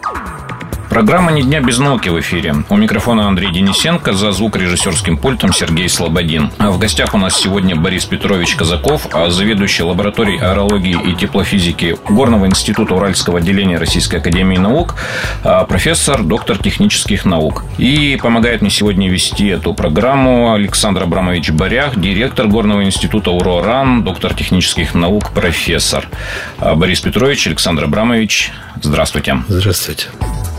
Программа «Ни дня без науки» в эфире. У микрофона Андрей Денисенко, за звукорежиссерским пультом Сергей Слободин. В гостях у нас сегодня Борис Петрович Казаков, заведующий лабораторией аэрологии и теплофизики Горного института Уральского отделения Российской академии наук, профессор, доктор технических наук. И помогает мне сегодня вести эту программу Александр Абрамович Борях, директор Горного института УРО-РАН, доктор технических наук, профессор. Борис Петрович, Александр Абрамович, здравствуйте. Здравствуйте.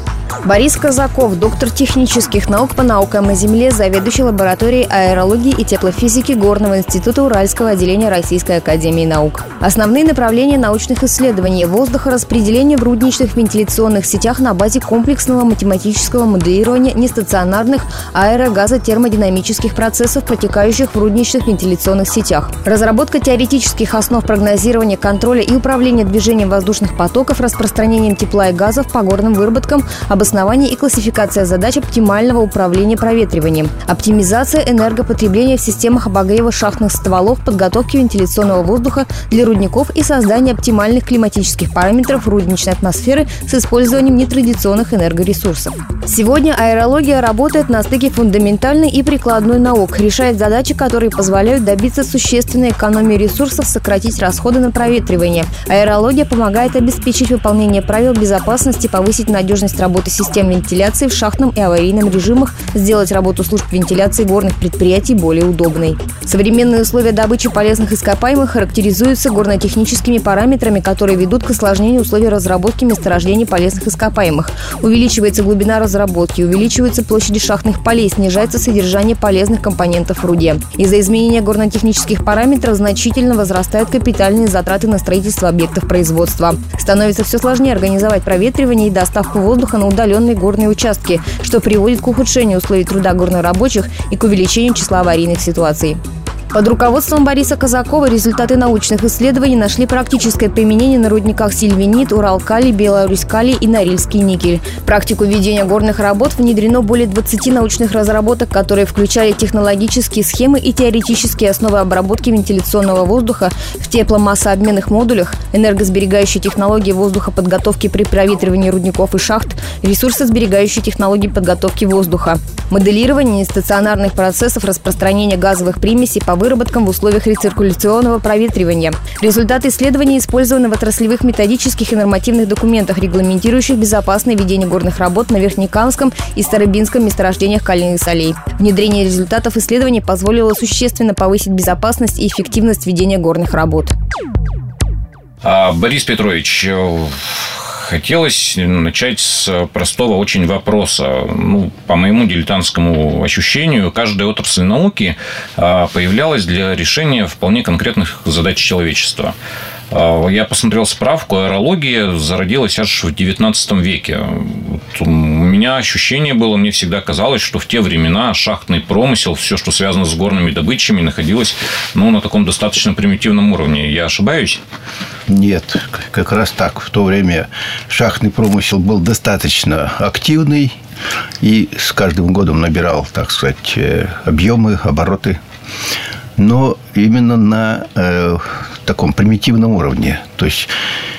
Борис Казаков, доктор технических наук по наукам о земле, заведующий лабораторией аэрологии и теплофизики Горного института Уральского отделения Российской академии наук. Основные направления научных исследований: воздухораспределение в рудничных вентиляционных сетях на базе комплексного математического моделирования нестационарных аэрогазотермодинамических процессов, протекающих в рудничных вентиляционных сетях. Разработка теоретических основ прогнозирования, контроля и управления движением воздушных потоков, распространением тепла и газов по горным выработкам, обоснование и классификация задач оптимального управления проветриванием, оптимизация энергопотребления в системах обогрева шахтных стволов, подготовки вентиляционного воздуха для рудников и создание оптимальных климатических параметров рудничной атмосферы с использованием нетрадиционных энергоресурсов. Сегодня аэрология работает на стыке фундаментальной и прикладной наук, решает задачи, которые позволяют добиться существенной экономии ресурсов, сократить расходы на проветривание. Аэрология помогает обеспечить выполнение правил безопасности, повысить надежность работы систем вентиляции в шахтном и аварийном режимах, сделать работу служб вентиляции горных предприятий более удобной. Современные условия добычи полезных ископаемых характеризуются горнотехническими параметрами, которые ведут к осложнению условий разработки месторождений полезных ископаемых. Увеличивается глубина разработки, увеличиваются площади шахтных полей, снижается содержание полезных компонентов в руде. Из-за изменения горнотехнических параметров значительно возрастают капитальные затраты на строительство объектов производства. Становится все сложнее организовать проветривание и доставку воздуха на удаленные горные участки, что приводит к ухудшению условий труда горнорабочих и к увеличению числа аварийных ситуаций. Под руководством Бориса Казакова результаты научных исследований нашли практическое применение на рудниках Сильвинит, Уралкалий, Беларуськалий и Норильский никель. В практику ведения горных работ внедрено более 20 научных разработок, которые включали технологические схемы и теоретические основы обработки вентиляционного воздуха в тепломассообменных модулях, энергосберегающие технологии воздухоподготовки при проветривании рудников и шахт, ресурсосберегающие технологии подготовки воздуха, моделирование нестационарных процессов распространения газовых примесей по выработкам в условиях рециркуляционного проветривания. Результаты исследований использованы в отраслевых методических и нормативных документах, регламентирующих безопасное ведение горных работ на Верхнекамском и Старобинском месторождениях кальных солей. Внедрение результатов исследований позволило существенно повысить безопасность и эффективность ведения горных работ. Борис Петрович, хотелось начать с простого очень вопроса. По моему дилетантскому ощущению, каждая отрасль науки появлялась для решения вполне конкретных задач человечества. Я посмотрел справку, аэрология зародилась аж в XIX веке. У меня ощущение было, мне всегда казалось, что в те времена шахтный промысел, все, что связано с горными добычами, находилось на таком достаточно примитивном уровне. Я ошибаюсь? Нет, как раз так. В то время шахтный промысел был достаточно активный и с каждым годом набирал, так сказать, объемы, обороты. Но именно на таком примитивном уровне. То есть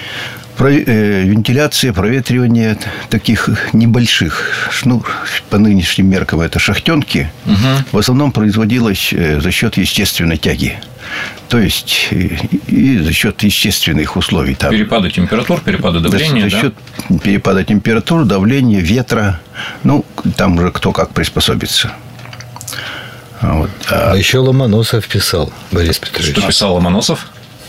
вентиляция, проветривание таких небольших, по нынешним меркам это шахтенки, в основном производилось за счет естественной тяги. То есть и за счет естественных условий. Там, перепада температур, перепада давления. За счет перепада температур, давления, ветра. Там уже кто как приспособится. А еще Ломоносов писал, Борис Петрович. Что писал Ломоносов?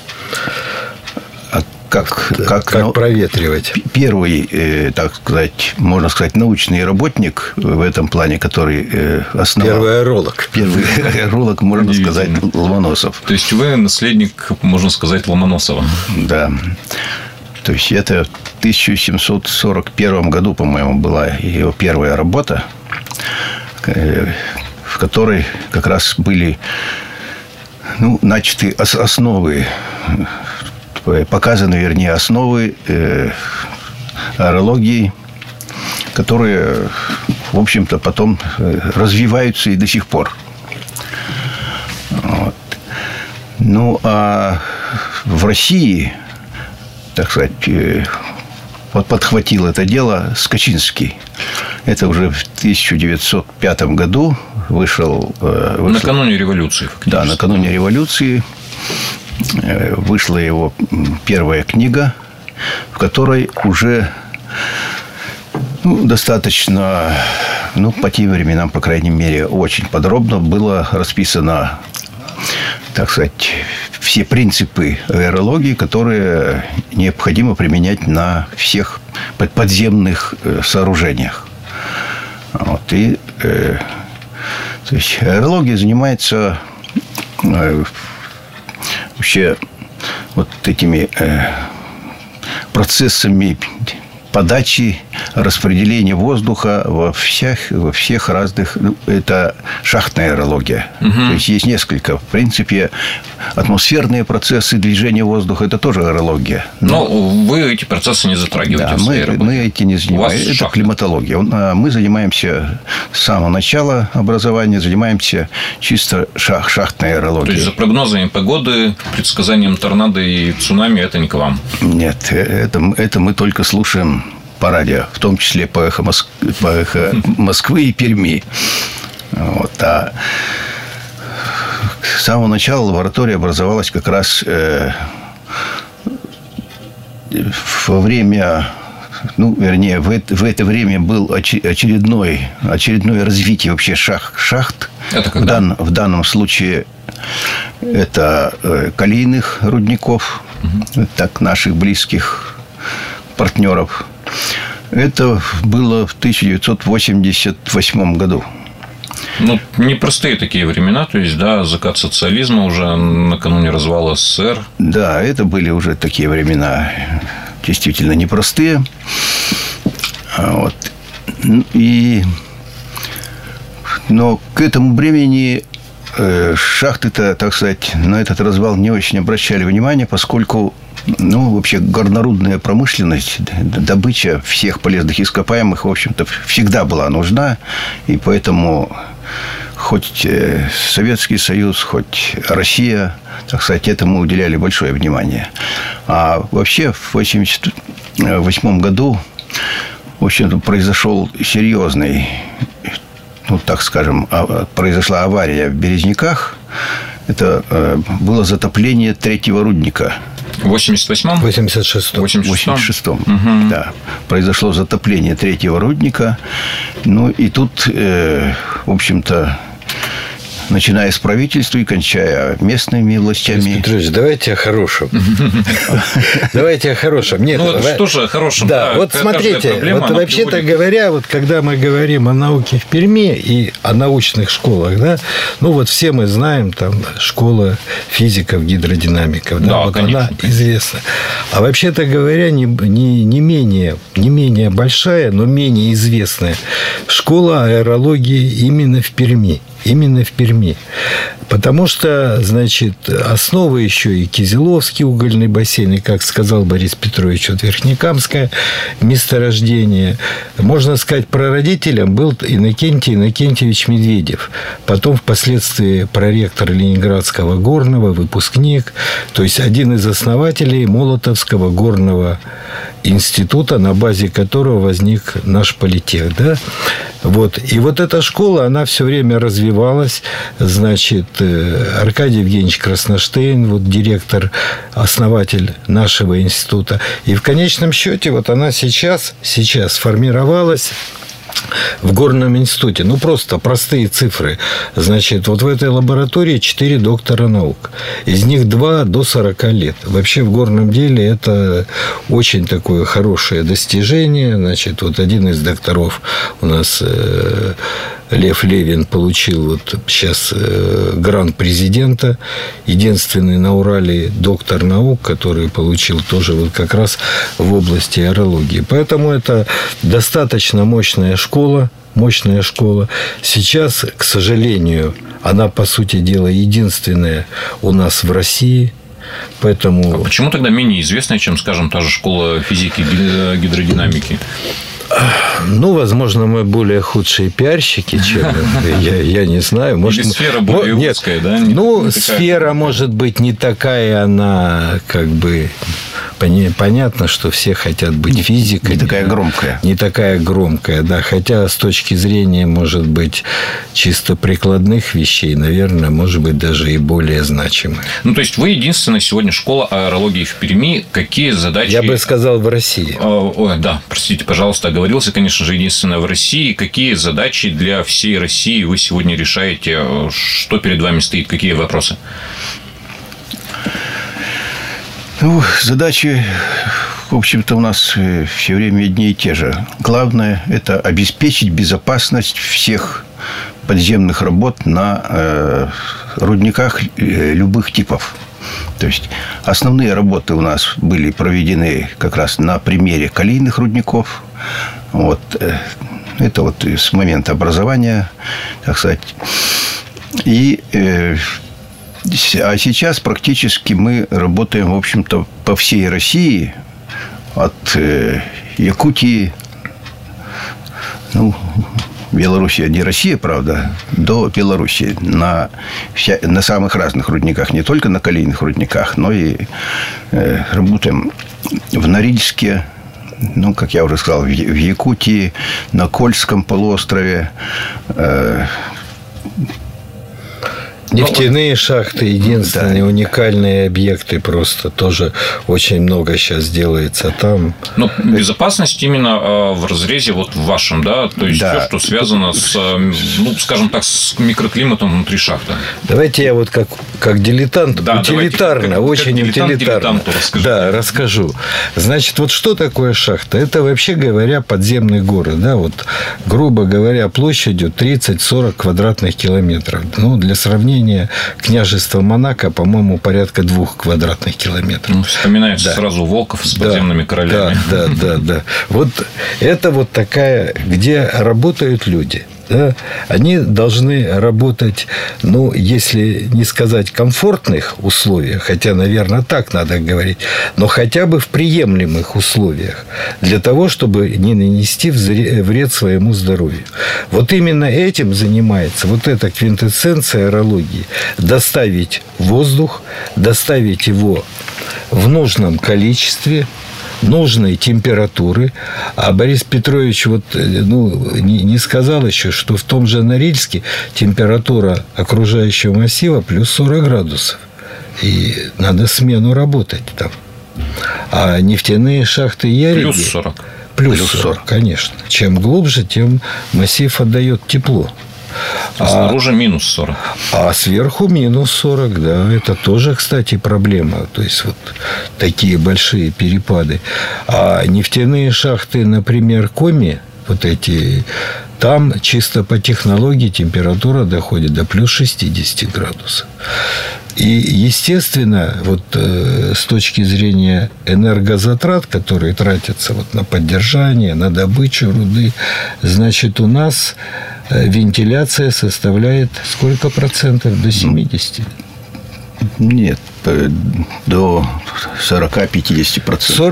Как проветривать. Первый, так сказать, можно сказать, научный работник в этом плане, который основал... Первый аэролог, можно сказать, Ломоносов. То есть вы наследник, можно сказать, Ломоносова. Да. То есть это в 1741 году, по-моему, была его первая работа, в которой как раз были начаты основы, показаны, вернее, основы аэрологии, которые, в общем-то, потом развиваются и до сих пор. А в России, так сказать, подхватил это дело Скачинский. Это уже в 1905 году вышел... Накануне революции, фактически. Да, накануне революции вышла его первая книга, в которой уже достаточно, по тем временам, по крайней мере, очень подробно было расписано, так сказать, все принципы аэрологии, которые необходимо применять на всех подземных сооружениях. Вот. И, то есть, аэрология занимается вообще вот этими процессами подачи, распределения воздуха во всех разных... Это шахтная аэрология. То есть, есть несколько. В принципе, атмосферные процессы движения воздуха – это тоже аэрология. Но вы эти процессы не затрагиваете в своей работе. Мы эти не занимаемся. Это климатология. Мы занимаемся с самого начала образования, занимаемся чисто шахтной аэрологией. То есть, за прогнозами погоды, предсказанием торнадо и цунами – это не к вам? Нет, это мы только слушаем по радио, в том числе по эхо Москвы и Перми. Вот. А с самого начала лаборатория образовалась как раз во время... в это время был очередное развитие вообще шахт. Это когда? В данном случае это калийных рудников, так, наших близких партнеров. Это было в 1988 году. Непростые такие времена, то есть, да, закат социализма уже накануне развала СССР. Да, это были уже такие времена действительно непростые. Вот. Но к этому времени шахты-то, так сказать, на этот развал не очень обращали внимания, поскольку вообще горнорудная промышленность, добыча всех полезных ископаемых, в общем-то, всегда была нужна. И поэтому хоть Советский Союз, хоть Россия, так сказать, этому уделяли большое внимание. А вообще в 1988 году, в общем-то, произошел серьезный, так скажем, произошла авария в Березниках. Это было затопление третьего рудника. В 88-м? 86-м. 86-м, да. Произошло затопление третьего рудника. И тут, в общем-то, начиная с правительства и кончая местными властями. Петрович, давайте о хорошем. Давайте о хорошем. Нет, что же о хорошем? Да, вот смотрите, вообще-то говоря, когда мы говорим о науке в Перми и о научных школах, да, все мы знаем, там, школа физиков, гидродинамиков, да, вот она известна. А вообще-то говоря, не менее большая, но менее известная школа аэрологии именно в Перми. Именно в Перми. Потому что, основа еще и Кизиловский угольный бассейн, и, как сказал Борис Петрович, Верхнекамское месторождение. Можно сказать, прародителем был Иннокентий Иннокентьевич Медведев. Потом, впоследствии, проректор Ленинградского горного, выпускник. То есть, один из основателей Молотовского горного института, на базе которого возник наш политех. Да? И эта школа, она все время развивалась. Аркадий Евгеньевич Красноштейн, директор, основатель нашего института. И в конечном счете она сейчас формировалась в Горном институте. Просто простые цифры. В этой лаборатории 4 доктора наук. Из них 2 до 40 лет. Вообще в горном деле это очень такое хорошее достижение. Один из докторов у нас... Лев Левин получил сейчас грант президента. Единственный на Урале доктор наук, который получил тоже как раз в области аэрологии. Поэтому это достаточно мощная школа. Сейчас, к сожалению, она, по сути дела, единственная у нас в России. Поэтому... А почему тогда менее известная, чем, скажем, та же школа физики, гидродинамики? Возможно, мы более худшие пиарщики, чем я не знаю. Может, или сфера более узкая, да? Сфера, может быть, не такая, она понятно, что все хотят быть физиками. Не такая громкая. Не такая громкая, да. Хотя с точки зрения, может быть, чисто прикладных вещей, наверное, может быть, даже и более значимая. Ну, то есть, вы единственная сегодня школа аэрологии в Перми. Какие задачи... Я бы сказал, в России. Ой, да, простите, пожалуйста, оговорился, конечно же, единственная в России. Какие задачи для всей России вы сегодня решаете? Что перед вами стоит? Какие вопросы? Ну, задачи, в общем-то, у нас все время одни и те же. Главное – это обеспечить безопасность всех подземных работ на рудниках любых типов. То есть, основные работы у нас были проведены как раз на примере калийных рудников. Вот. Это вот с момента образования, так сказать. А сейчас практически мы работаем, в общем-то, по всей России, от Якутии, ну, Белоруссия, не Россия, правда, до Белоруссии, на самых разных рудниках, не только на калийных рудниках, но и работаем в Норильске, ну, как я уже сказал, в Якутии, на Кольском полуострове. Нефтяные шахты единственные, уникальные объекты, просто тоже очень много сейчас делается там. Но безопасность именно в разрезе вот в вашем, да, то есть все, что связано с, ну, скажем так, с микроклиматом внутри шахты. Давайте я вот как дилетант, утилитарно, очень утилитарно. Расскажу. Значит, вот что такое шахта? Это, вообще говоря, подземный город, да, вот, грубо говоря, площадью 30-40 квадратных километров. Ну, для сравнения, княжество Монако, по-моему, порядка 2 квадратных километров. Ну, вспоминается сразу Волков с подземными королями. Да. Вот это вот такая, где работают люди. Да, они должны работать, ну, если не сказать комфортных условиях, хотя, наверное, так надо говорить, но хотя бы в приемлемых условиях, для того, чтобы не нанести вред своему здоровью. Вот именно этим занимается вот эта квинтэссенция аэрологии. Доставить воздух, доставить его в нужном количестве, нужной температуры. А Борис Петрович не сказал еще, что в том же Норильске температура окружающего массива плюс 40 градусов. И надо смену работать там. А нефтяные шахты Яриги... Плюс 40. Плюс 40, конечно. Чем глубже, тем массив отдает тепло. Снаружи минус 40. А сверху минус 40, да. Это тоже, кстати, проблема. То есть, вот такие большие перепады. А нефтяные шахты, например, Коми, вот эти, там чисто по технологии температура доходит до плюс 60 градусов. И, естественно, вот с точки зрения энергозатрат, которые тратятся вот на поддержание, на добычу руды, значит, у нас вентиляция составляет сколько процентов? До 70? Нет, до 40-50%.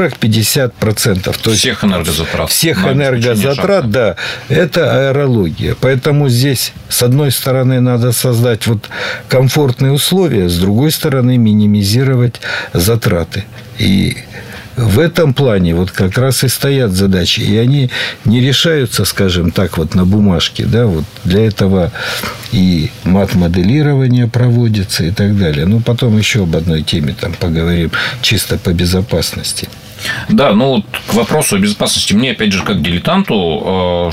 40-50%. То есть всех энергозатрат. Всех энергозатрат, да. Это аэрология. Поэтому здесь, с одной стороны, надо создать вот комфортные условия, с другой стороны, минимизировать затраты. И в этом плане вот как раз и стоят задачи. И они не решаются, скажем так, вот на бумажке. Да? Вот для этого и мат-моделирование проводится и так далее. Ну, потом еще об одной теме там поговорим, чисто по безопасности. Да, ну, к вопросу о безопасности мне, опять же, как дилетанту,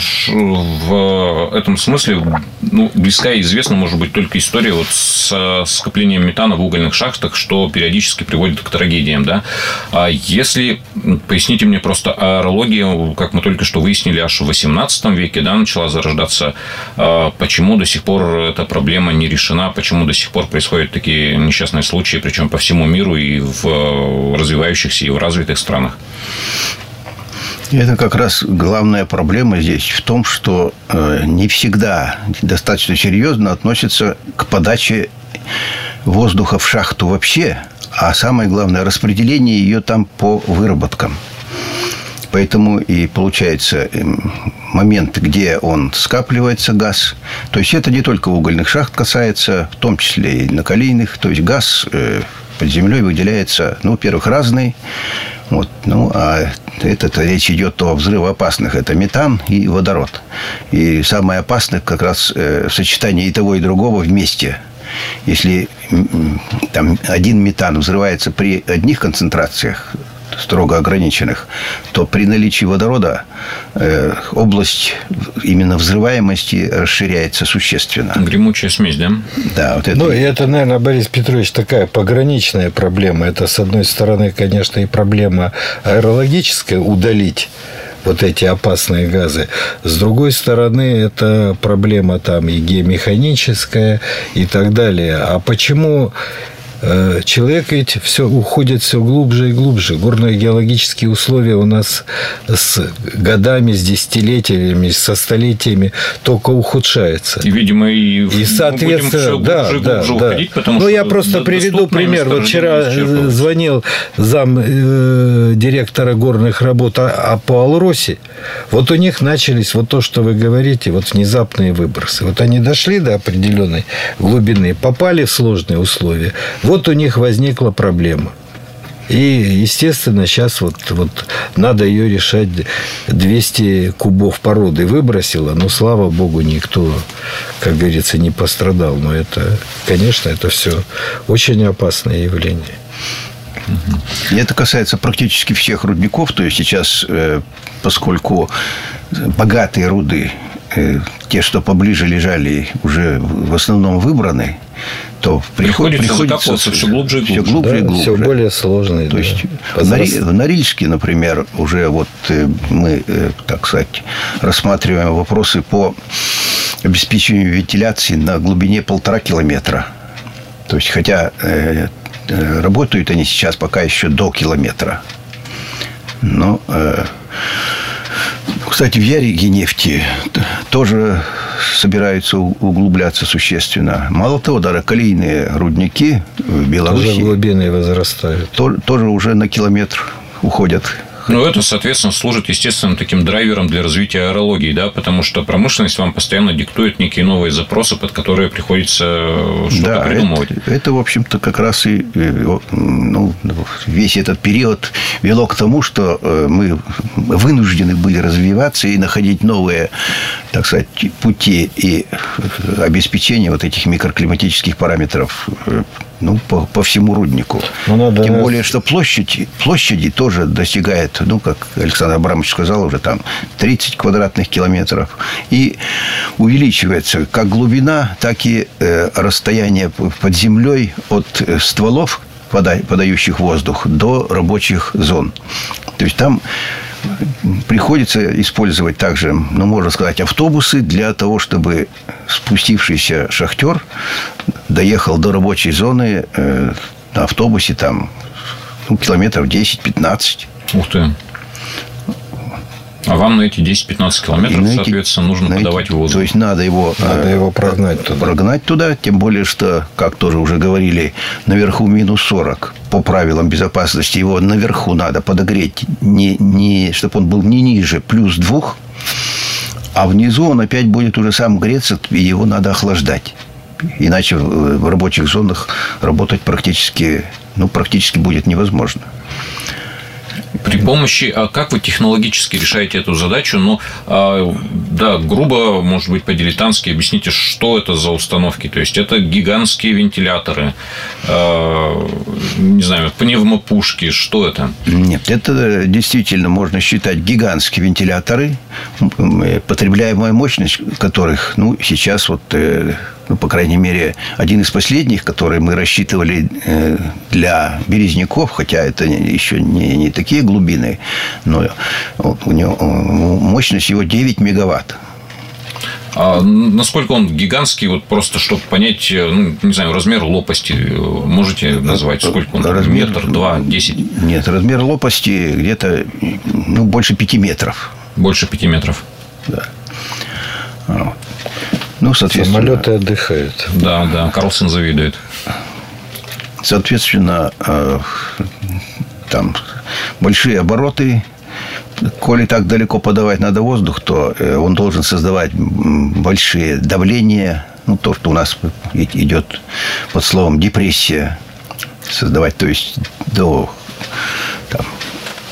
в этом смысле близка и известна, может быть, только история вот с скоплением метана в угольных шахтах, что периодически приводит к трагедиям, да. А если, поясните мне, просто аэрология, как мы только что выяснили, аж в 18 веке, да, начала зарождаться, почему до сих пор эта проблема не решена, почему до сих пор происходят такие несчастные случаи, причем по всему миру и в развивающихся, и в развитых странах? Это как раз главная проблема здесь в том, что не всегда достаточно серьезно относятся к подаче воздуха в шахту вообще, а самое главное, распределение ее там по выработкам. Поэтому и получается момент, где он скапливается, газ. То есть это не только угольных шахт касается, в том числе и на калийных. То есть газ под землей выделяется, ну, во-первых, разный. Вот. Ну, а речь идет о взрывоопасных. Это метан и водород. И самое опасное как раз в сочетании и того, и другого вместе. Если там один метан взрывается при одних концентрациях, строго ограниченных, то при наличии водорода область именно взрываемости расширяется существенно. Гремучая смесь, да? Да. Вот это... Ну, и это, наверное, Борис Петрович, такая пограничная проблема. Это, с одной стороны, конечно, и проблема аэрологическая, удалить вот эти опасные газы. С другой стороны, это проблема там и геомеханическая, и так далее. А почему... Человек ведь все уходит все глубже и глубже. Горно-геологические условия у нас с годами, с десятилетиями, со столетиями только ухудшаются. И, видимо, и соответственно, мы будем все глубже уходить, потому что... Ну, я просто приведу пример. Вот вчера звонил зам директора горных работ по Алросе. Вот у них начались вот то, что вы говорите, вот внезапные выбросы. Вот они дошли до определенной глубины, попали в сложные условия. Вот у них возникла проблема. И, естественно, сейчас вот надо ее решать. 200 кубов породы выбросило, но, слава богу, никто, как говорится, не пострадал. Но это, конечно, это все очень опасное явление. И это касается практически всех рудников. То есть сейчас, поскольку богатые руды, те, что поближе лежали, уже в основном выбраны, то приходится закапываться все глубже и глубже. И глубже. Все более сложные. То есть в Норильске, например, уже вот мы, так сказать, рассматриваем вопросы по обеспечению вентиляции на глубине 1,5 километра. То есть, хотя работают они сейчас пока еще до километра. Но, кстати, в Яриге нефти тоже собираются углубляться существенно. Мало того, даже калийные рудники в Беларуси тоже глубины возрастают. Тоже уже на километр уходят. Ну, это, соответственно, служит естественным таким драйвером для развития аэрологии, да, потому что промышленность вам постоянно диктует некие новые запросы, под которые приходится что-то придумывать. Это, в общем-то, как раз и весь этот период вело к тому, что мы вынуждены были развиваться и находить новые, так сказать, пути и обеспечения вот этих микроклиматических параметров по всему руднику. Тем более, что площади тоже достигает, как Александр Абрамович сказал, уже там 30 квадратных километров. И увеличивается как глубина, так и расстояние под землей от стволов, подающих воздух, до рабочих зон. То есть там приходится использовать также, можно сказать, автобусы для того, чтобы спустившийся шахтер доехал до рабочей зоны на автобусе там километров 10-15. Ух ты. А вам на эти 10-15 километров, соответственно, нужно подавать воздух. То есть надо его прогнать туда. Тем более, что, как тоже уже говорили, наверху минус 40. По правилам безопасности его наверху надо подогреть, чтобы он был не ниже плюс 2. А внизу он опять будет уже сам греться, и его надо охлаждать. Иначе в рабочих зонах работать практически будет невозможно. При помощи... А как вы технологически решаете эту задачу? Грубо, может быть, по-дилетантски объясните, что это за установки. То есть, это гигантские вентиляторы, не знаю, пневмопушки. Что это? Нет, это действительно можно считать гигантские вентиляторы, потребляемая мощность которых, сейчас по крайней мере, один из последних, который мы рассчитывали для Березняков, хотя это еще не такие глубины, но у него мощность его 9 мегаватт. А насколько он гигантский, просто чтобы понять, не знаю, размер лопасти можете назвать? Сколько он? Метр, 2, 10? Нет, размер лопасти где-то больше 5 метров. Больше 5 метров? Да. Соответственно... Самолеты отдыхают. Да, Карлсон завидует. Соответственно, там большие обороты. Коли так далеко подавать надо воздух, то он должен создавать большие давления. То, что у нас идет под словом депрессия. Создавать, то есть до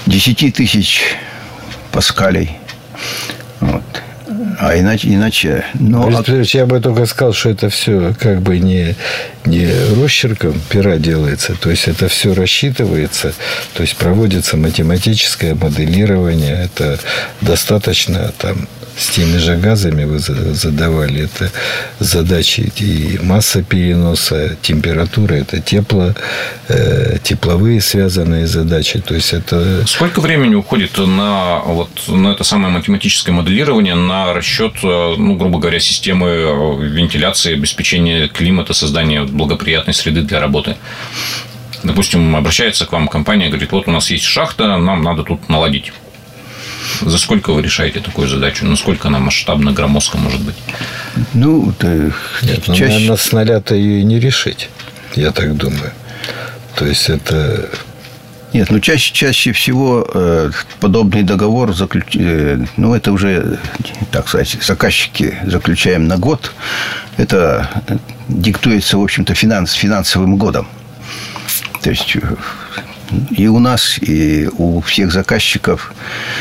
10 тысяч паскалей. Вот. А иначе... Я бы только сказал, что это все как бы не росчерком пера делается. То есть, это все рассчитывается. То есть, проводится математическое моделирование. Это достаточно там... С теми же газами вы задавали это задачи и масса переноса, температура, это тепловые связанные задачи. То есть это... Сколько времени уходит на это самое математическое моделирование, на расчет, грубо говоря, системы вентиляции, обеспечения климата, создания благоприятной среды для работы? Допустим, обращается к вам компания, говорит, вот у нас есть шахта, нам надо тут наладить. За сколько вы решаете такую задачу? Насколько она масштабна, громоздка может быть? Наверное, с нуля-то ее и не решить, я так думаю. То есть, это... Нет, чаще всего подобный договор это уже, так сказать, заказчики заключаем на год. Это диктуется, в общем-то, финансовым годом. То есть, и у нас, и у всех заказчиков.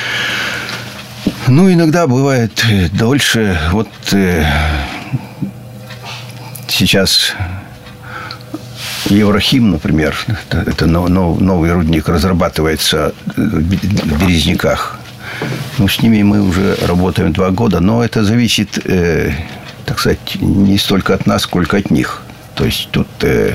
Иногда бывает дольше. Вот сейчас Еврохим, например, это новый рудник, разрабатывается в Березниках. С ними мы уже работаем 2 года, но это зависит, так сказать, не столько от нас, сколько от них. То есть, тут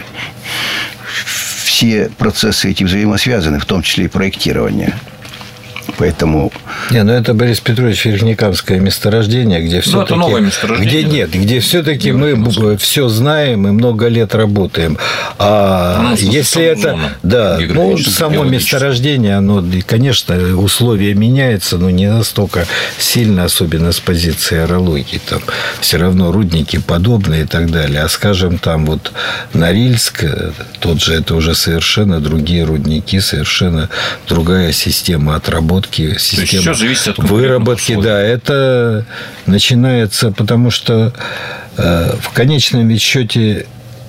все процессы эти взаимосвязаны, в том числе и проектирование. Поэтому... это, Борис Петрович, Верхнекамское месторождение, где все-таки... это новое месторождение. Где все-таки мы все знаем и много лет работаем. А если это... само месторождение, оно, конечно, условия меняются, но не настолько сильно, особенно с позиции аэрологии. Там все равно рудники подобные и так далее. А, скажем, там вот Норильск, тот же, это уже совершенно другие рудники, совершенно другая система отработки, система выработки. Да, это начинается, потому что в конечном счете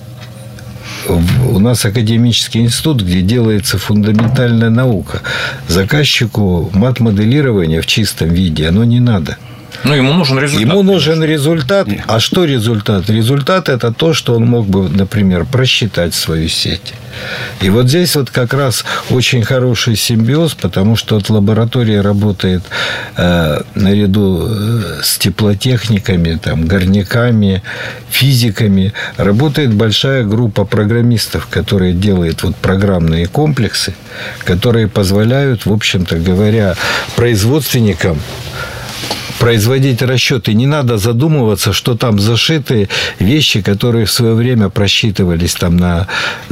у нас академический институт, где делается фундаментальная наука. Заказчику мат-моделирование в чистом виде, оно не надо. Ему нужен результат. Ему нужен результат. А что результат? Результат – это то, что он мог бы, например, просчитать свою сеть. И вот здесь вот как раз очень хороший симбиоз, потому что лаборатория работает наряду с теплотехниками, горняками, физиками. Работает большая группа программистов, которые делают программные комплексы, которые позволяют, в общем-то говоря, производственникам производить расчеты. Не надо задумываться, что там зашиты вещи, которые в свое время просчитывались на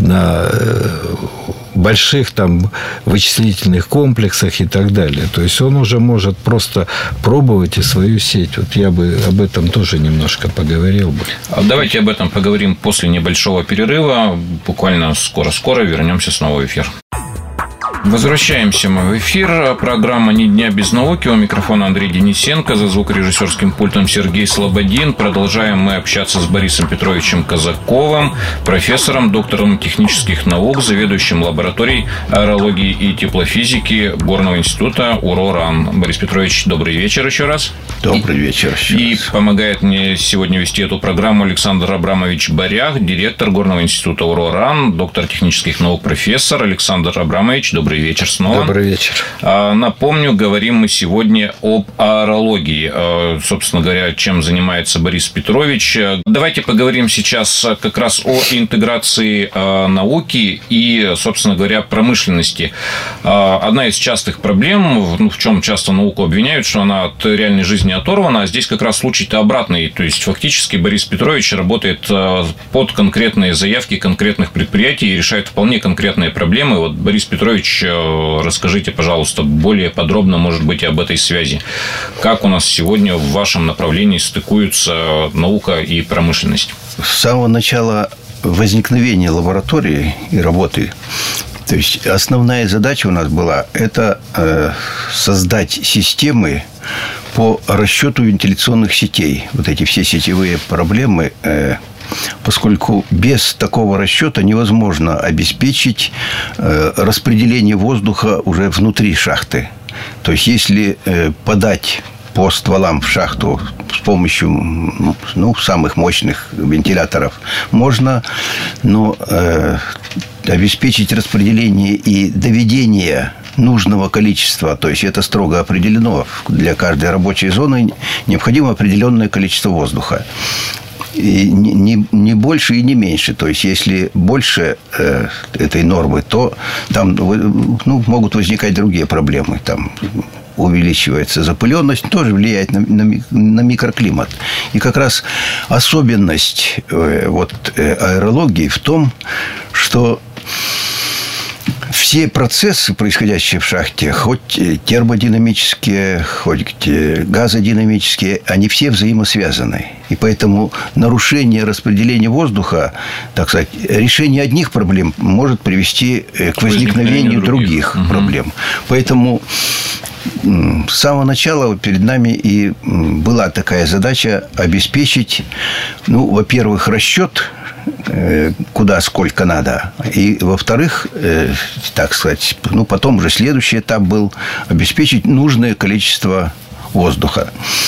больших вычислительных комплексах и так далее. То есть, он уже может просто пробовать и свою сеть. Я бы об этом тоже немножко поговорил бы. Давайте об этом поговорим после небольшого перерыва. Буквально скоро-скоро вернемся снова в эфир. Возвращаемся мы в эфир. Программа «Ни дня без науки». У микрофона Андрей Денисенко, за звукорежиссерским пультом Сергей Слободин. Продолжаем мы общаться с Борисом Петровичем Казаковым, профессором, доктором технических наук, заведующим лабораторией аэрологии и теплофизики Горного института УРО-РАН. Борис Петрович, добрый вечер еще раз. Добрый вечер. И помогает мне сегодня вести эту программу Александр Абрамович Борях, директор Горного института УРО-РАН, доктор технических наук, профессор. Александр Абрамович, добрый вечер снова. Добрый вечер. Напомню, говорим мы сегодня об аэрологии. Собственно говоря, чем занимается Борис Петрович. Давайте поговорим сейчас как раз о интеграции науки и, собственно говоря, промышленности. Одна из частых проблем, в чем часто науку обвиняют, что она от реальной жизни оторвана, а здесь как раз случай-то обратный. То есть, фактически, Борис Петрович работает под конкретные заявки конкретных предприятий и решает вполне конкретные проблемы. Борис Петрович, расскажите, пожалуйста, более подробно, может быть, об этой связи. Как у нас сегодня в вашем направлении стыкуются наука и промышленность? С самого начала возникновения лаборатории и работы, то есть, основная задача у нас была – это создать системы по расчету вентиляционных сетей. Вот эти все сетевые проблемы поскольку без такого расчета невозможно обеспечить распределение воздуха уже внутри шахты. То есть, если подать по стволам в шахту с помощью самых мощных вентиляторов можно, но обеспечить распределение и доведение нужного количества, то есть это строго определено, для каждой рабочей зоны необходимо определенное количество воздуха. И не больше и не меньше. То есть, если больше этой нормы, то там могут возникать другие проблемы. Там увеличивается запыленность, тоже влияет на микроклимат. И как раз особенность аэрологии в том, что все процессы, происходящие в шахте, хоть термодинамические, хоть газодинамические, они все взаимосвязаны. И поэтому нарушение распределения воздуха, так сказать, решение одних проблем может привести к возникновению других проблем. Поэтому с самого начала перед нами и была такая задача обеспечить, во-первых, расчет, куда сколько надо. И, во-вторых, так сказать, потом уже следующий этап был обеспечить нужное количество воздуха.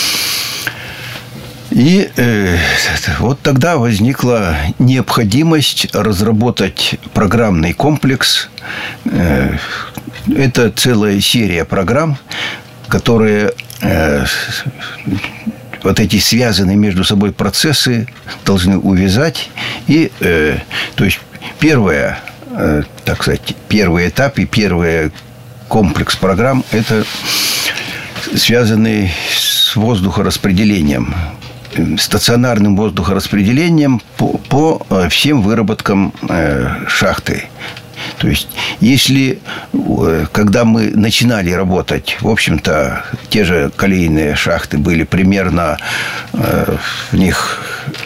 И вот тогда возникла необходимость разработать программный комплекс. Это целая серия программ, которые вот эти связанные между собой процессы должны увязать. И, то есть, первый этап и первый комплекс программ – это связанный с воздухораспределением, стационарным воздухораспределением по всем выработкам шахты. То есть, когда мы начинали работать, в общем-то, те же колейные шахты были примерно, в них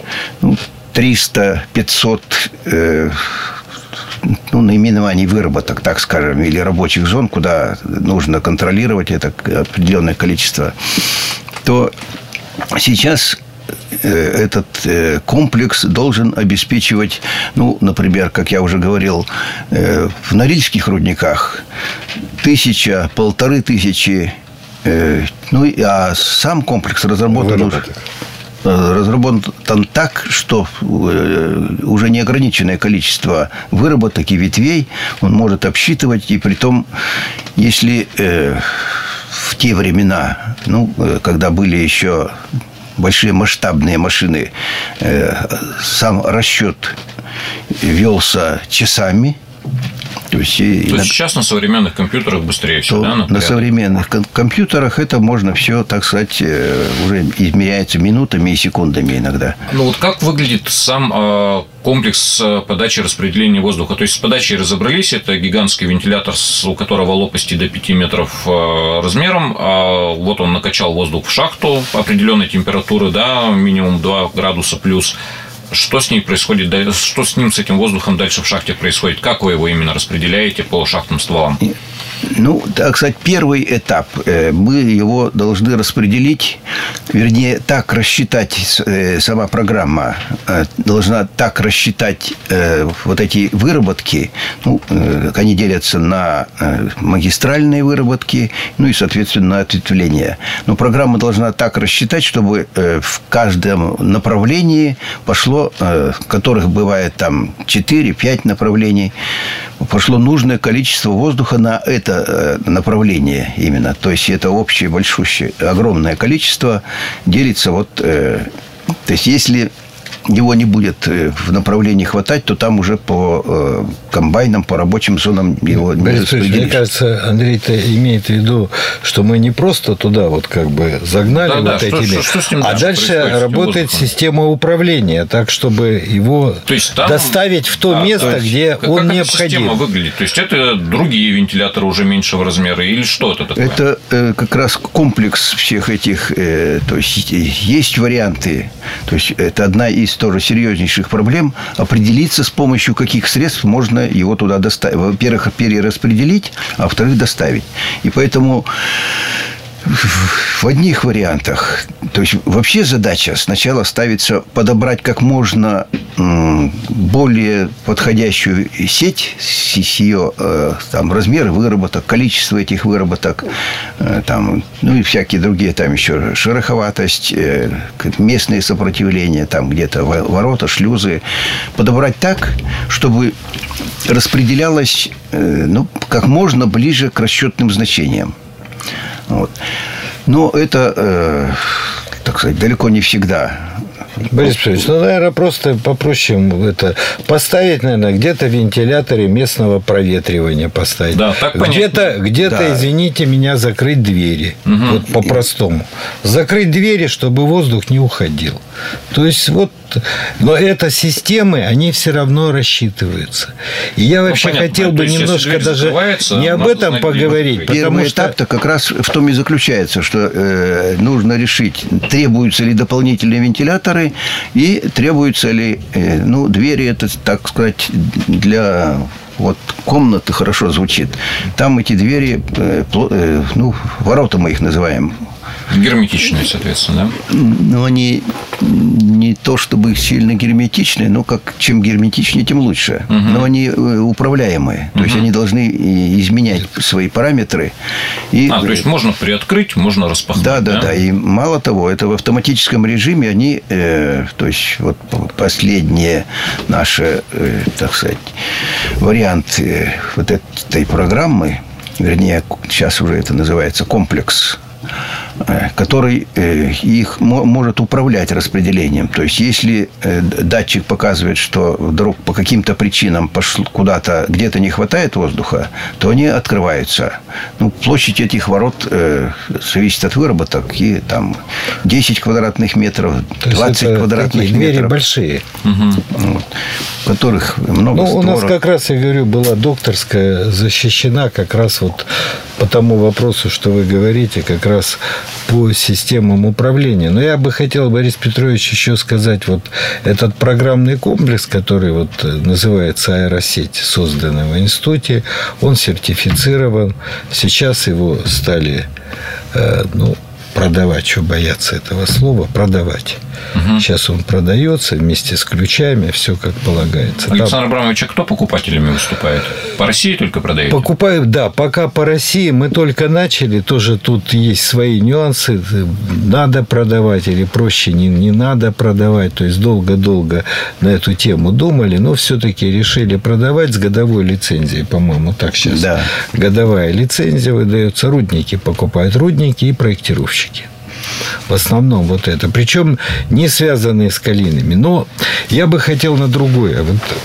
300-500 наименований выработок, так скажем, или рабочих зон, куда нужно контролировать это определенное количество, то сейчас этот комплекс должен обеспечивать, например, как я уже говорил, в Норильских рудниках 1000-1500, а сам комплекс разработан так, что уже неограниченное количество выработок и ветвей он может обсчитывать, и притом, если в те времена, когда были еще большие масштабные машины, сам расчет велся часами. То есть сейчас на современных компьютерах быстрее все, да? На современных компьютерах это можно все, так сказать, уже измеряется минутами и секундами иногда. Как выглядит сам комплекс подачи и распределения воздуха? То есть, с подачей разобрались, это гигантский вентилятор, у которого лопасти до 5 метров размером. Вот он накачал воздух в шахту определенной температуры, да, минимум 2 градуса плюс. Что с ней происходит? Что с ним, с этим воздухом дальше в шахте происходит? Как вы его именно распределяете по шахтным стволам? Так сказать, первый этап. Мы его должны распределить, вернее, так рассчитать, сама программа должна так рассчитать вот эти выработки. Они делятся на магистральные выработки, и, соответственно, на ответвления. Но программа должна так рассчитать, чтобы в каждом направлении пошло, которых бывает там 4-5 направлений, пошло нужное количество воздуха на это направление именно. То есть, это общее, большущее, огромное количество делится то есть, если его не будет в направлении хватать, то там уже по комбайнам, по рабочим зонам его не распределишь. Мне кажется, Андрей-то имеет в виду, что мы не просто туда загнали а дальше работает система управления, так, чтобы его доставить в то место, где он необходим. Как эта система выглядит? То есть, это другие вентиляторы уже меньшего размера или что это такое? Это как раз комплекс всех этих... То есть, есть варианты. То есть, это одна из тоже серьезнейших проблем определиться, с помощью каких средств можно его туда доставить. Во-первых, перераспределить, а во-вторых, доставить. И поэтому в одних вариантах. То есть, вообще задача сначала ставится подобрать как можно более подходящую сеть с ее там, размеры выработок, количество этих выработок, там, ну и всякие другие, там еще шероховатость, местные сопротивления, там где-то ворота, шлюзы. Подобрать так, чтобы распределялось как можно ближе к расчетным значениям. Вот. Но это, так сказать, далеко не всегда. Борис Петрович, наверное, просто попроще это поставить, наверное, где-то вентиляторы местного проветривания поставить. Да, так понятно. Где-то, да. Извините меня, закрыть двери. Угу. Вот по-простому. Закрыть двери, чтобы воздух не уходил. То есть, вот... Но это системы, они все равно рассчитываются. И я вообще хотел бы немножко даже не об этом поговорить. Первый этап-то как раз в том и заключается, что нужно решить, требуются ли дополнительные вентиляторы и требуются ли двери, это, так сказать, для... Вот комнаты хорошо звучит. Там эти двери, ворота мы их называем. Герметичные, соответственно, да? Ну, они не то чтобы сильно герметичные, но чем герметичнее, тем лучше. Угу. Но они управляемые. То есть, они должны изменять свои параметры. То есть, можно приоткрыть, можно распахнуть. Да. И мало того, это в автоматическом режиме они... то есть, вот последние наши, так сказать, вариант вот этой программы, вернее, сейчас уже это называется комплекс, который их может управлять распределением. То есть, если датчик показывает, что вдруг по каким-то причинам куда-то, где-то не хватает воздуха, то они открываются. Площадь этих ворот зависит от выработок. И там 10 квадратных метров, 20 квадратных метров. Двери большие. Вот, в которых много створок. У нас как раз, я говорю, была докторская защищена как раз вот по тому вопросу, что вы говорите, как раз по системам управления. Но я бы хотел, Борис Петрович, еще сказать, вот этот программный комплекс, который вот называется «Аэросеть», созданный в институте, он сертифицирован. Сейчас его стали, продавать, что бояться этого слова, продавать. Угу. Сейчас он продается вместе с ключами, все как полагается. Александр Абрамович, а кто покупателями выступает? По России только продаете? Покупают, да, пока по России. Мы только начали, тоже тут есть свои нюансы. Надо продавать или проще не надо продавать. То есть, долго-долго на эту тему думали, но все-таки решили продавать с годовой лицензией, по-моему, так сейчас. Да. Годовая лицензия выдается, рудники покупают, рудники и проектировщики. В основном вот это. Причем не связанные с калийными. Но я бы хотел на другое.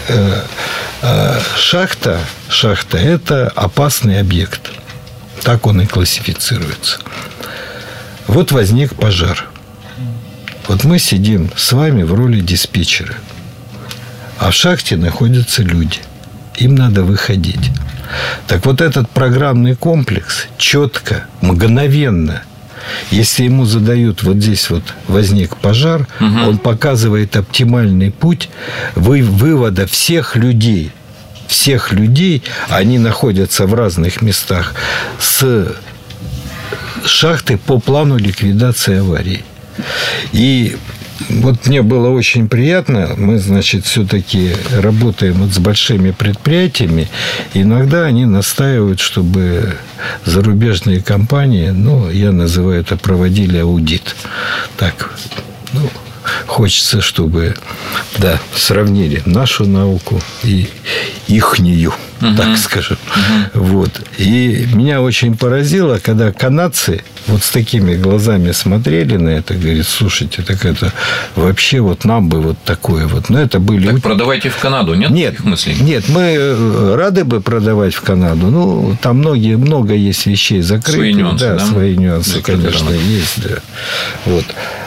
Шахта – это опасный объект. Так он и классифицируется. Вот возник пожар. Вот мы сидим с вами в роли диспетчера. А в шахте находятся люди. Им надо выходить. Так вот этот программный комплекс четко, мгновенно, если ему задают вот здесь вот возник пожар, он показывает оптимальный путь вывода всех людей. Всех людей, они находятся в разных местах, с шахты по плану ликвидации аварии. И вот мне было очень приятно. Мы, значит, все-таки работаем вот с большими предприятиями. Иногда они настаивают, чтобы зарубежные компании, я называю это, проводили аудит. Так, хочется, чтобы, сравнили нашу науку и ихнюю, так скажем. Вот. И меня очень поразило, когда канадцы вот с такими глазами смотрели на это, говорят, слушайте, так это вообще вот нам бы вот такое вот. Но это были... Так продавайте в Канаду, нет таких мыслей? Нет, мы рады бы продавать в Канаду. Там много есть вещей закрытых. Свои нюансы, свои нюансы, конечно, есть. Да. Вот.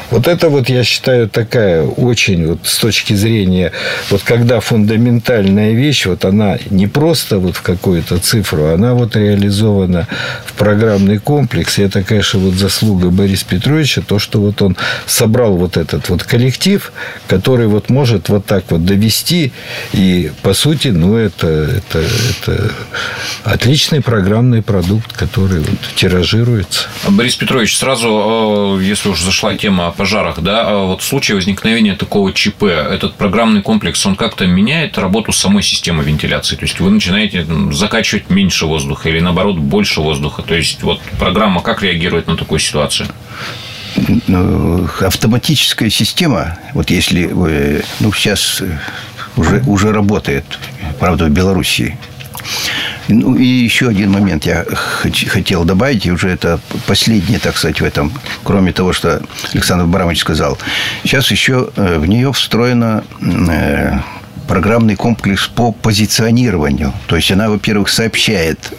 Вот это вот, я считаю, такая очень вот с точки зрения, вот когда фундаментальная вещь, вот она не просто вот в какую-то цифру, она вот реализована в программный комплекс. И это, конечно, вот заслуга Бориса Петровича, то, что вот он собрал вот этот вот коллектив, который вот может вот так вот довести. И, по сути, ну, это отличный программный продукт, который вот тиражируется. Борис Петрович, сразу, если уж зашла тема о пожарах, да, вот в случае возникновения такого ЧП, этот программный комплекс, он как-то меняет работу самой системы вентиляции? То есть вы начинаете закачивать меньше воздуха или, наоборот, больше воздуха? То есть вот программа как реагирует на такую ситуацию? Автоматическая система, вот если ну, сейчас уже работает, правда, в Белоруссии. Ну, и еще один момент я хотел добавить, и уже это последнее, так сказать, в этом, кроме того, что Александр Абрамович сказал. Сейчас еще в нее встроено программный комплекс по позиционированию. То есть она, во-первых, сообщает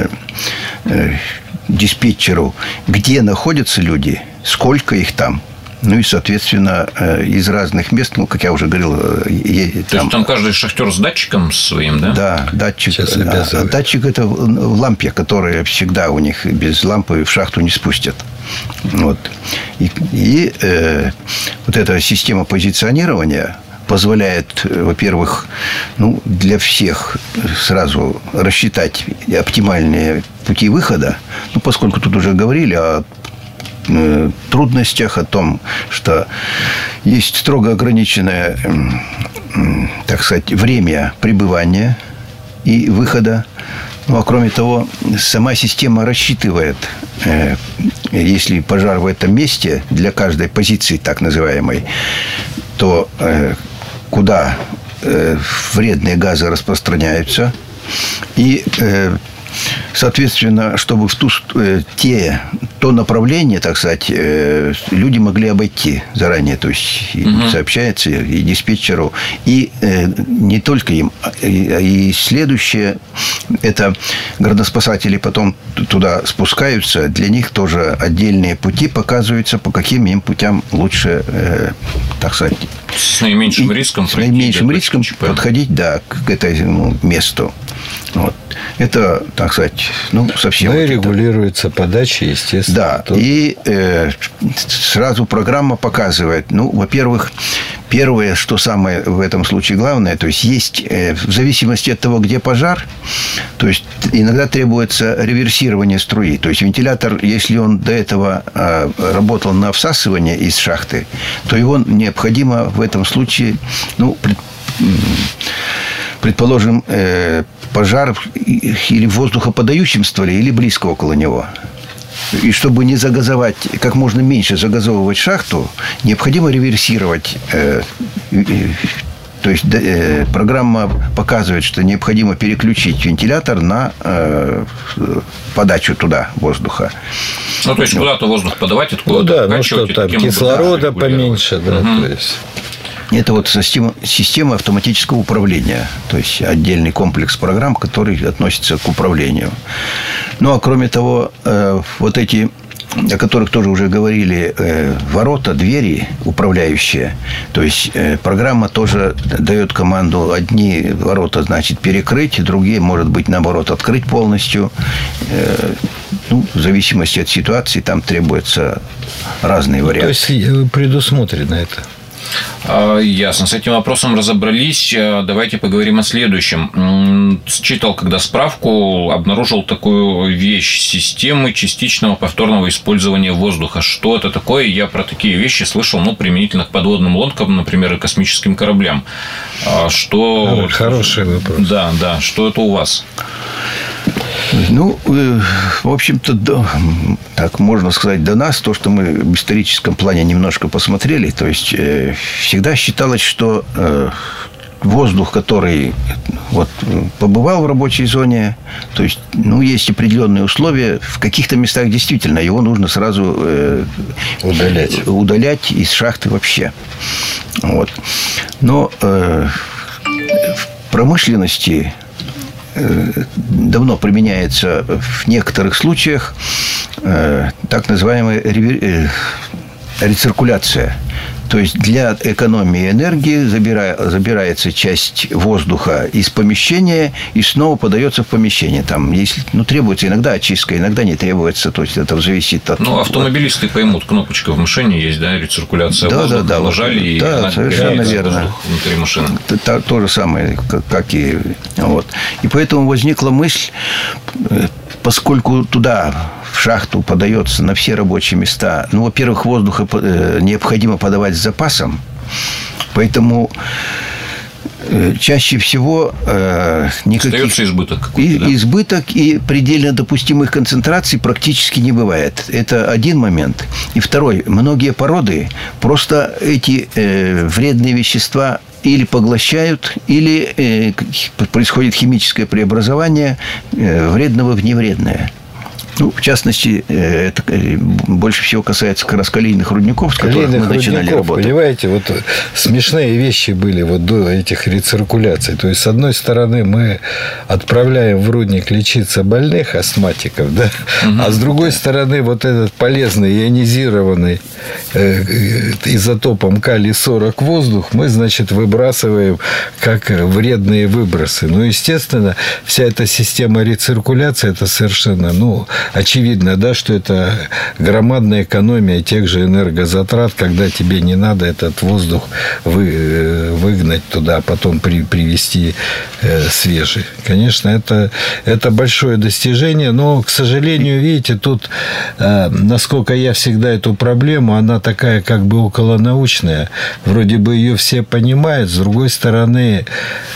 диспетчеру, где находятся люди, сколько их там. Ну и, соответственно, из разных мест, ну, как я уже говорил... То есть там каждый шахтер с датчиком своим, да? Да, датчик. А датчик – это в лампе, которая всегда у них без лампы в шахту не спустят. Вот. И вот эта система позиционирования позволяет, во-первых, ну, для всех сразу рассчитать оптимальные пути выхода. Ну, поскольку тут уже говорили о трудностях, о том, что есть строго ограниченное, так сказать, время пребывания и выхода. Ну, а кроме того, сама система рассчитывает, если пожар в этом месте, для каждой позиции, так называемой, то куда вредные газы распространяются. И соответственно, чтобы в то направление, так сказать, люди могли обойти заранее. То есть сообщается и диспетчеру, и не только им. И следующее, это градоспасатели потом туда спускаются. Для них тоже отдельные пути показываются, по каким им путям лучше, так сказать... С наименьшим риском. С наименьшим риском подходить, да, к этому месту. Вот. Это, так сказать, ну, совсем... Ну, и регулируется подача, естественно. Да, и сразу программа показывает, ну, во-первых, первое, что самое в этом случае главное, то есть в зависимости от того, где пожар, то есть иногда требуется реверсирование струи. То есть вентилятор, если он до этого работал на всасывание из шахты, то его необходимо в этом случае, ну, предположим, пожар или в воздухоподающем стволе, или близко около него. И чтобы не загазовать, как можно меньше загазовывать шахту, необходимо реверсировать. То есть программа показывает, что необходимо переключить вентилятор на подачу туда воздуха. Ну, то есть куда-то воздух подавать, откуда-то ну, да, ну что там, кислорода поменьше, да, то есть... Это вот система автоматического управления, то есть отдельный комплекс программ, который относится к управлению. Ну, а кроме того, вот эти, о которых тоже уже говорили, ворота, двери управляющие, то есть программа тоже дает команду одни ворота, значит, перекрыть, другие, может быть, наоборот, открыть полностью. Ну, в зависимости от ситуации там требуются разные варианты. То есть предусмотрено это? Ясно. С этим вопросом разобрались. Давайте поговорим о следующем. Читал, когда справку, обнаружил такую вещь: системы частичного повторного использования воздуха. Что это такое? Я про такие вещи слышал, ну, применительно к подводным лодкам, например, и космическим кораблям. Что... Хороший вопрос. Да, да. Что это у вас? Ну, в общем-то, так можно сказать, до нас, то, что мы в историческом плане немножко посмотрели, то есть всегда считалось, что воздух, который вот побывал в рабочей зоне, то есть, ну, есть определенные условия, в каких-то местах действительно его нужно сразу удалять из шахты вообще. Вот. Но в промышленности давно применяется в некоторых случаях так называемый рециркуляция. То есть для экономии энергии забирается часть воздуха из помещения и снова подается в помещение. Там, если, требуется иногда очистка, иногда не требуется. То есть это зависит от... автомобилисты поймут, кнопочка в машине есть, да, рециркуляция воздуха. Да, нажали, и она совершенно верно. Внутри машины. То же самое, как и... Вот. И поэтому возникла мысль, поскольку туда... в шахту подается на все рабочие места. Во-первых, воздуха необходимо подавать с запасом. Поэтому чаще всего никаких... Остается избыток. Избыток и предельно допустимых концентраций практически не бывает. Это один момент. И второй. Многие породы просто эти вредные вещества или поглощают, или происходит химическое преобразование вредного в невредное. В частности, это больше всего касается раскалийных рудников, с которых мы начинали работать. Понимаете, вот смешные вещи были вот до этих рециркуляций. То есть, с одной стороны, мы отправляем в рудник лечиться больных астматиков, да? А с другой стороны, вот этот полезный ионизированный изотопом калий-40 воздух мы, значит, выбрасываем как вредные выбросы. Естественно, вся эта система рециркуляции, это совершенно, очевидно, да, что это громадная экономия тех же энергозатрат, когда тебе не надо этот воздух выгнать туда, а потом привезти свежий. Конечно, это большое достижение, но, к сожалению, видите, тут, насколько я всегда эту проблему, она такая как бы околонаучная. Вроде бы ее все понимают, с другой стороны...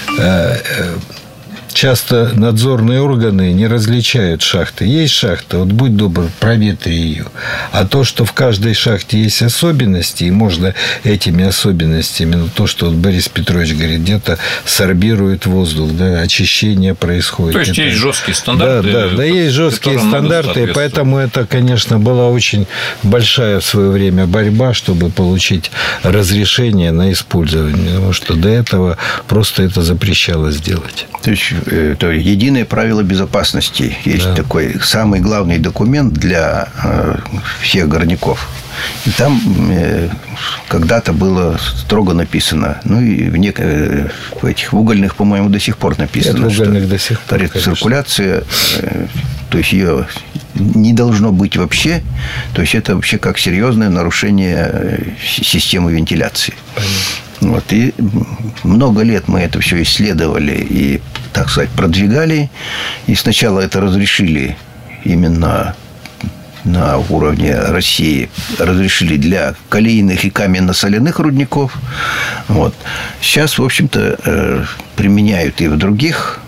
Часто надзорные органы не различают шахты. Есть шахта, вот будь добр, проветри ее. А то, что в каждой шахте есть особенности, и можно этими особенностями, то, что вот Борис Петрович говорит, где-то сорбирует воздух, да, очищение происходит. То есть, есть жесткие стандарты. Да, есть жесткие стандарты, и поэтому это, конечно, была очень большая в свое время борьба, чтобы получить разрешение на использование, потому что до этого просто это запрещалось делать. То есть, это единое правило безопасности. Есть такой самый главный документ для всех горняков. И там когда-то было строго написано, и в этих угольных, по-моему, до сих пор написано, что рециркуляция, то есть ее не должно быть вообще, то есть это вообще как серьезное нарушение системы вентиляции. Понятно. И много лет мы это все исследовали и, так сказать, продвигали. И сначала это разрешили именно на уровне России, разрешили для калийных и каменно-соляных рудников. Сейчас, в общем-то, применяют и в других,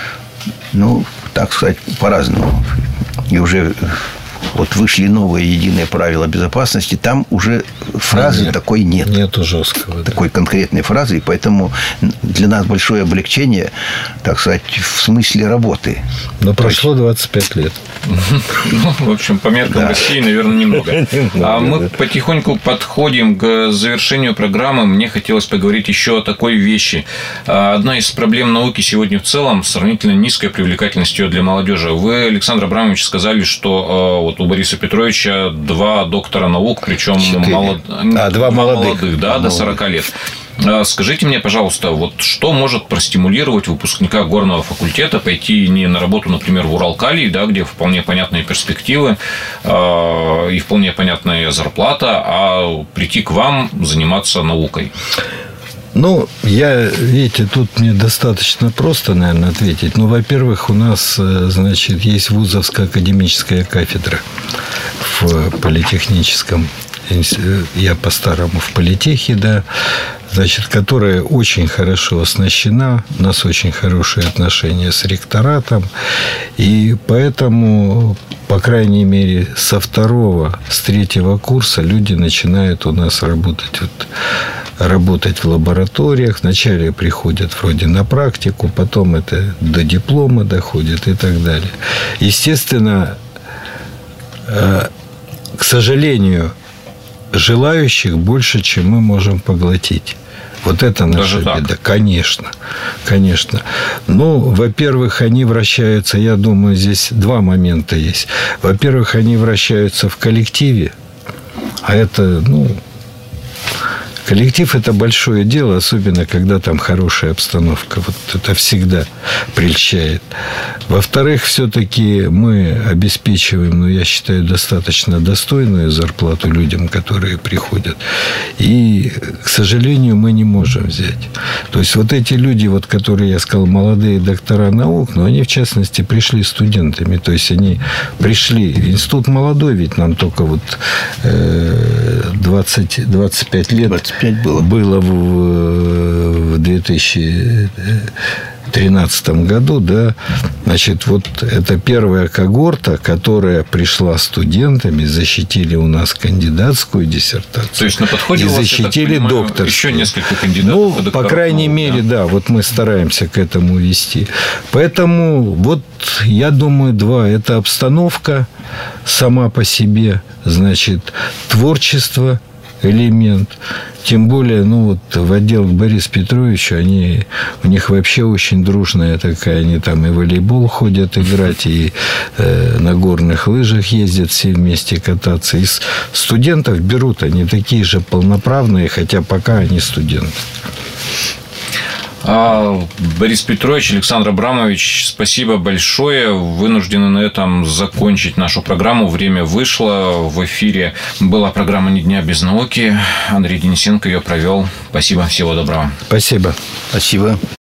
так сказать, по-разному. И уже вышли новые единые правила безопасности, там уже фразы такой нет. Нету жесткого. Такой конкретной фразы, и поэтому для нас большое облегчение, так сказать, в смысле работы. Но прошло 25 лет. В общем, по меркам России, наверное, немного. А мы потихоньку подходим к завершению программы. Мне хотелось поговорить еще о такой вещи. Одна из проблем науки сегодня в целом сравнительно низкая привлекательность ее для молодежи. Вы, Александр Абрамович, сказали, что у Бориса Петровича 2 доктора наук, причем два молодых, до 40 лет. Скажите мне, пожалуйста, что может простимулировать выпускника горного факультета пойти не на работу, например, в Уралкалий, где вполне понятные перспективы и вполне понятная зарплата, а прийти к вам заниматься наукой? Видите, тут мне достаточно просто, наверное, ответить. Во-первых, у нас, значит, есть вузовская академическая кафедра в политехническом, я по-старому в политехе, значит, которая очень хорошо оснащена, у нас очень хорошие отношения с ректоратом, и поэтому, по крайней мере, с 3-го курса люди начинают у нас работать в лабораториях. Вначале приходят вроде на практику, потом это до диплома доходит и так далее. Естественно, к сожалению, желающих больше, чем мы можем поглотить. Это наша беда. Конечно. Во-первых, они вращаются, я думаю, здесь 2 момента есть. Во-первых, они вращаются в коллективе. А это, коллектив – это большое дело, особенно когда там хорошая обстановка. Вот это всегда прельщает. Во-вторых, все-таки мы обеспечиваем, я считаю, достаточно достойную зарплату людям, которые приходят. И, к сожалению, мы не можем взять. То есть, вот эти люди, которые, я сказал, молодые доктора наук, они, в частности, пришли студентами. То есть, они пришли. Институт молодой, ведь нам только 25 лет. 25 было. Было в 2013 году, да. Значит, это первая когорта, которая пришла студентами, защитили у нас кандидатскую диссертацию. То есть, на подходе и защитили докторскую. Еще несколько кандидатов. По крайней мере, да. Мы стараемся к этому вести. Поэтому, я думаю, это обстановка сама по себе, значит, творчество, элемент. Тем более, в отдел к Борису Петровичу, у них вообще очень дружная такая, они там и в волейбол ходят играть, и на горных лыжах ездят все вместе кататься. Из студентов берут, они такие же полноправные, хотя пока они студенты. Борис Петрович, Александр Абрамович, спасибо большое. Вынуждены на этом закончить нашу программу. Время вышло. В эфире была программа «Ни дня без науки». Андрей Денисенко ее провел. Спасибо. Всего доброго. Спасибо. Спасибо.